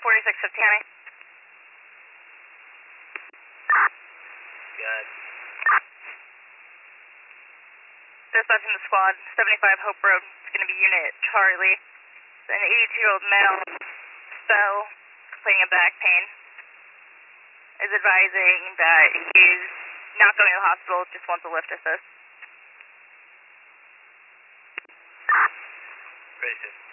4650. Good. Dispatching the squad, 75 Hope Road. It's going to be Unit Charlie. An 82-year-old male fell, complaining of back pain. Is advising that he's not going to the hospital, just wants a lift assist. Racist.